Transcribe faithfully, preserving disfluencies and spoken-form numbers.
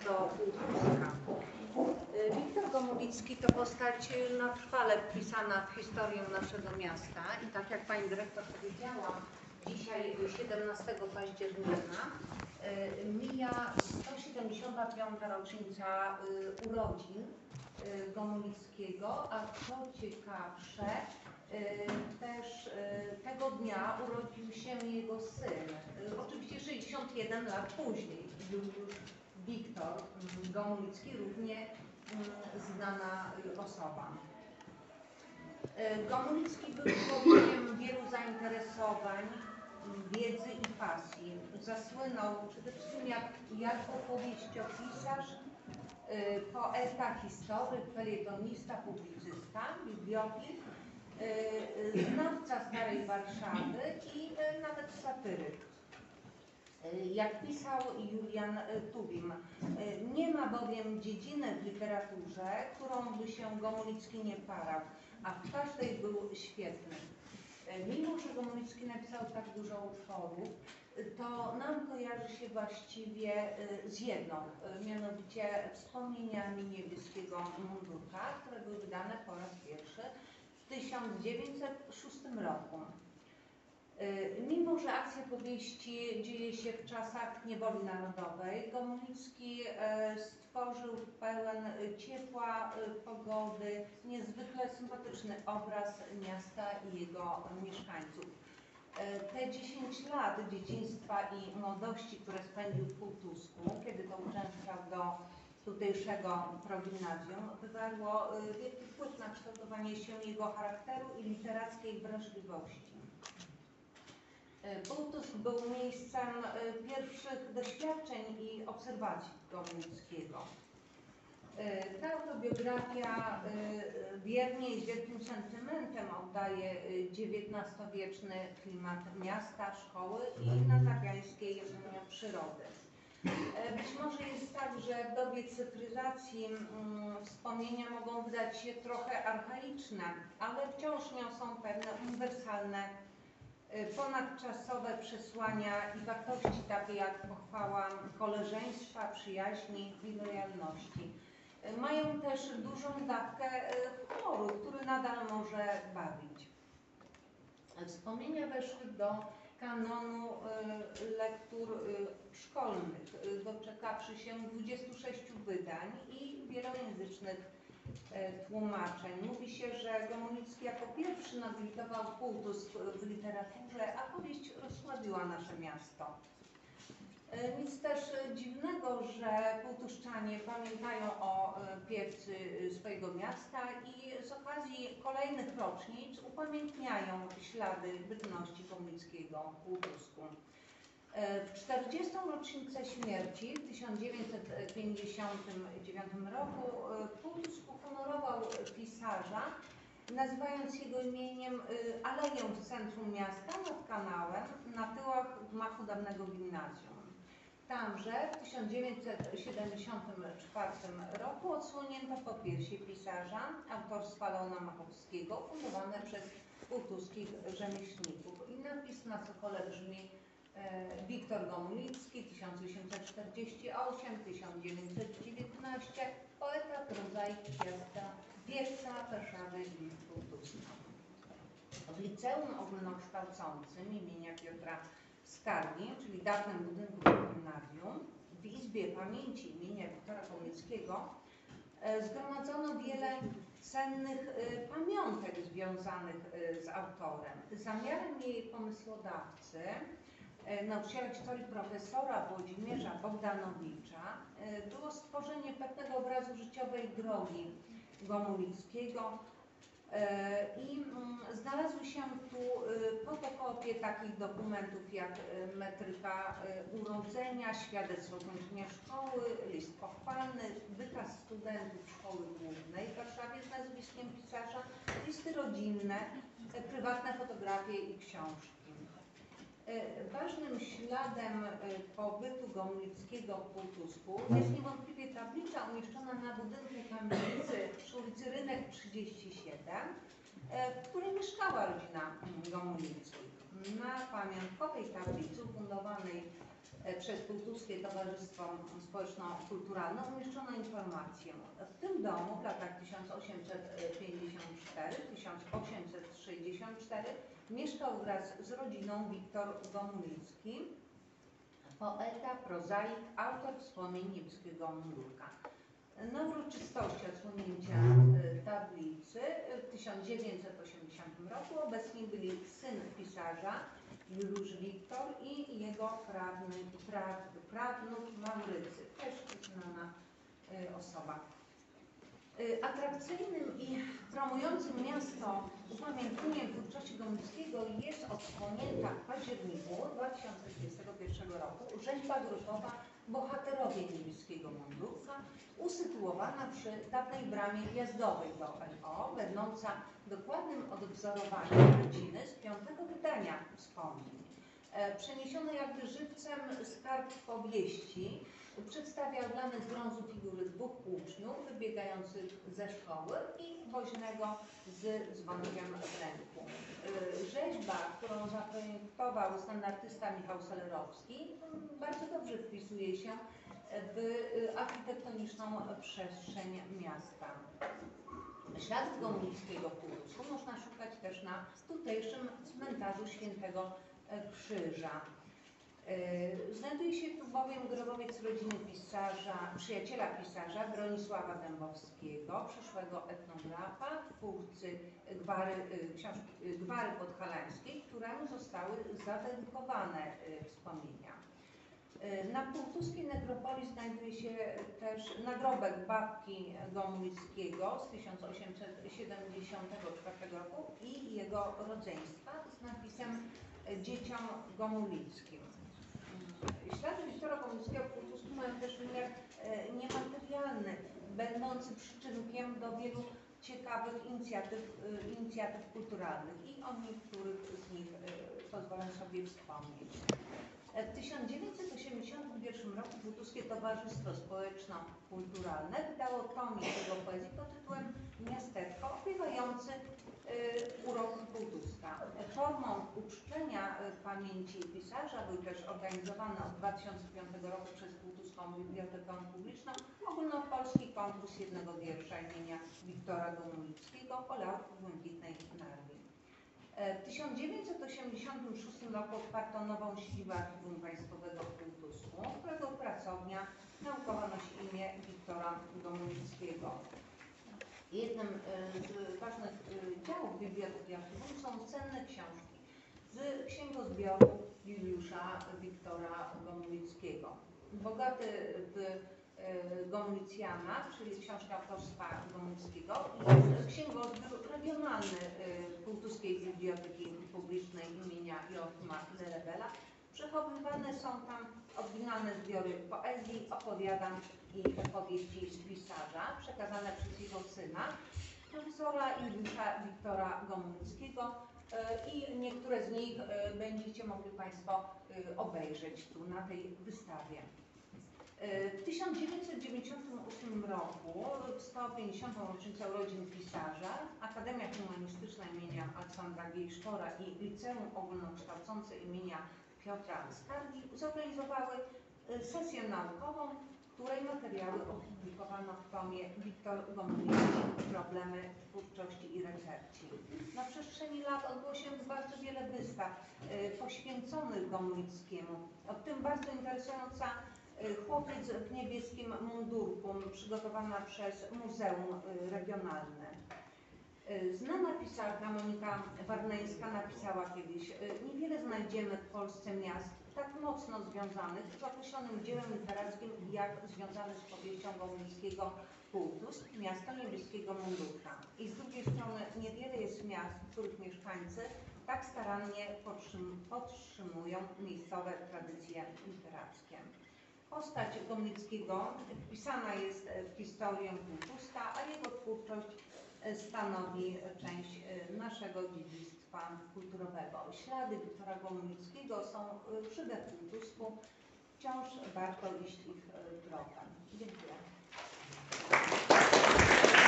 do Półtuska. Wiktor Gomulicki to postać no, trwale wpisana w historię naszego miasta i tak jak pani dyrektor powiedziała, dzisiaj siedemnastego października mija sto siedemdziesiąta piąta rocznica urodzin Gomulickiego, a co ciekawsze, też tego dnia urodził się jego syn, oczywiście sześćdziesiąt jeden lat później, już Wiktor Gomulicki, równie znana osoba. Gomulicki był człowiekiem wielu zainteresowań, wiedzy i pasji. Zasłynął przede wszystkim jak, jako powieściopisarz, poeta, historyk, felietonista, publicysta, bibliofil, znawca starej Warszawy i nawet satyryk. Jak pisał Julian Tuwim, nie ma bowiem dziedziny w literaturze, którą by się Gomulicki nie parał, a w każdej był świetny. Mimo że Gomulicki napisał tak dużo utworów, to nam kojarzy się właściwie z jedną, mianowicie Wspomnieniami niebieskiego mundurka, które były wydane po raz pierwszy w tysiąc dziewięćset szóstym roku. Mimo że akcja powieści dzieje się w czasach niewoli narodowej, Gomulicki stworzył pełen ciepła pogody, niezwykle sympatyczny obraz miasta i jego mieszkańców. Te dziesięć lat dzieciństwa i młodości, które spędził w Półtusku, kiedy to uczęszczał do tutejszego progimnazjum, wywarło wielki wpływ na kształtowanie się jego charakteru i literackiej wrażliwości. Półtusk był miejscem pierwszych doświadczeń i obserwacji Gomulickiego. Ta autobiografia wiernie i z wielkim sentymentem oddaje dziewiętnastowieczny klimat miasta, szkoły i natapiańskiej przyrody. Być może jest tak, że w dobie cyfryzacji wspomnienia mogą wydać się trochę archaiczne, ale wciąż niosą pewne uniwersalne, ponadczasowe przesłania i wartości takie jak pochwała koleżeństwa, przyjaźni i lojalności. Mają też dużą dawkę humoru, który nadal może bawić. Wspomnienia weszły do kanonu lektur szkolnych, doczekawszy się dwudziestu sześciu wydań i wielojęzycznych tłumaczeń. Mówi się, że Gomulicki jako pierwszy nobilitował Półtusk w literaturze, a powieść rozsławiła nasze miasto. Nic też dziwnego, że półtuszczanie pamiętają o piewcy swojego miasta i z okazji kolejnych rocznic upamiętniają ślady bytności Gomulickiego w Półtusku. W czterdziestą rocznicę śmierci w tysiąc dziewięćset pięćdziesiątym dziewiątym roku Półtusk uhonorował pisarza, nazywając jego imieniem aleję w centrum miasta nad kanałem na tyłach gmachu dawnego gimnazjum. Tamże w tysiąc dziewięćset siedemdziesiątym czwartym roku odsłonięto popiersie pisarza autorstwa Leona Machowskiego, fundowane przez półtuskich rzemieślników. I napis na cokole brzmi Wiktor Gomulicki, tysiąc osiemset czterdziesty ósmy do tysiąc dziewięćset dziewiętnastego, poeta, prozaik, piasta, wieżca Warszawy i Półtuska. W liceum ogólnokształcącym imienia Piotra Skargi, czyli dawnym budynku gimnazjum, w Izbie Pamięci imienia Wiktora Gomulickiego zgromadzono wiele cennych pamiątek związanych z autorem. Zamiarem jej pomysłodawcy, nauczyciela historii profesora Włodzimierza Bogdanowicza, było stworzenie pewnego obrazu życiowej drogi Gomulickiego i znalazły się tu fotokopie takich dokumentów jak metryka urodzenia, świadectwo kończenia szkoły, list pochwalny, wykaz studentów szkoły głównej w Warszawie z nazwiskiem pisarza, listy rodzinne, prywatne fotografie i książki. Ważnym śladem pobytu Gomulickiego w Półtusku jest niewątpliwie tablica umieszczona na budynku kamienicy przy ulicy Rynek trzydzieści siedem, w której mieszkała rodzina Gomulickich. Na pamiątkowej tablicy ufundowanej przez Półtuskie Towarzystwo Społeczno-Kulturalne umieszczono informację: w tym domu w latach tysiąc osiemset pięćdziesiąt cztery do tysiąc osiemset sześćdziesiąt cztery mieszkał wraz z rodziną Wiktor Gomulicki, poeta, prozaik, autor wspomnień niebieskiego mundurka. Na uroczystości odsłonięcia tablicy w tysiąc dziewięćset osiemdziesiątym roku obecni byli syn pisarza Juliusz Wiktor i jego prawny, praw, prawnuk Maurycy, też znana osoba. Atrakcyjnym i promującym miasto upamiętnieniem twórczości Gomulickiego jest odsłonięta w październiku dwa tysiące dwudziestego pierwszego roku rzeźba grupowa Bohaterowie niebieskiego mundurka, usytuowana przy dawnej bramie wjazdowej do L O, będąca dokładnym odwzorowaniem rodziny z piątego wydania wspomnień. Przeniesiony jakby żywcem skarb powieści przedstawia odlane z brązu figury dwóch uczniów wybiegających ze szkoły i woźnego z dzwonkiem w ręku. Rzeźba, którą zaprojektował standardysta Michał Selerowski, bardzo dobrze wpisuje się w architektoniczną przestrzeń miasta. Śladów Gomulickiego w Półtusku można szukać też na tutejszym cmentarzu Świętego Krzyża. Znajduje się tu bowiem grobowiec rodziny pisarza, przyjaciela pisarza Bronisława Dębowskiego, przyszłego etnografa, twórcy Gwary, książki Gwary Podhalańskiej, któremu zostały zadedykowane wspomnienia. Na półtuskiej nekropolii znajduje się też nagrobek babki Gomulickiego z tysiąc osiemset siedemdziesiątego czwartego roku i jego rodzeństwa z napisem Dzieciom Gomulickim. Ślady Wiktora Gomulickiego w Półtusku mają też wymiar niematerialny, będący przyczynkiem do wielu ciekawych inicjatyw, inicjatyw kulturalnych i o niektórych z nich pozwolę sobie wspomnieć. W tysiąc dziewięćset osiemdziesiątym pierwszym roku Półtuskie Towarzystwo Społeczno-Kulturalne wydało tomik jego poezji pod tytułem Miasteczko, opiewający y, urok Półtuska. Formą uczczenia y, pamięci pisarza był też organizowany od dwa tysiące piątego roku przez Półtuską Bibliotekę Publiczną ogólnopolski konkurs jednego wiersza imienia Wiktora Gomulickiego o laurach błękitnej narwi. W tysiąc dziewięćset osiemdziesiątym szóstym roku otwarto nową siedzibę Archiwum Państwowego w Półtusku, którego pracownia naukowa nosi imię Wiktora Gomulickiego. Jednym z ważnych działów Biblioteki Archiwum są cenne książki z księgozbioru Juliusza Wiktora Gomulickiego. Bogaty w Gomulicjana, czyli książka autorstwa Gomulickiego, i księgozbiór regionalny Półtuskiej Biblioteki Publicznej imienia Joachima Lerebela. Przechowywane są tam oryginalne zbiory poezji, opowiadań i opowieści z pisarza, przekazane przez jego syna, profesora Juliusza Wiktora Gomulickiego, i niektóre z nich będziecie mogli Państwo obejrzeć tu na tej wystawie. W tysiąc dziewięćset dziewięćdziesiątym ósmym roku, w sto pięćdziesiątą rocznicę urodzin pisarza, Akademia Humanistyczna imienia Aleksandra Giejsztora i Liceum Ogólnokształcące imienia Piotra Skargi zorganizowały sesję naukową, której materiały opublikowano w tomie Wiktor Gomulicki – Problemy twórczości i recepcji. Na przestrzeni lat odbyło się bardzo wiele wystaw poświęconych Gomulickiemu, w tym bardzo interesująca Chłopiec w niebieskim mundurku, przygotowana przez Muzeum Regionalne. Znana pisarka Monika Warneńska napisała kiedyś: niewiele znajdziemy w Polsce miast tak mocno związanych z określonym dziełem literackim, jak związany z powieścią Gomulickiego Półtusk, miasto niebieskiego mundurka. I z drugiej strony niewiele jest miast, w których mieszkańcy tak starannie podtrzymują miejscowe tradycje literackie. Postać Gomulickiego wpisana jest w historię Półtuska, a jego twórczość stanowi część naszego dziedzictwa kulturowego. Ślady Wiktora Gomulickiego są żywe w Półtusku, wciąż warto iść ich tropem. Dziękuję.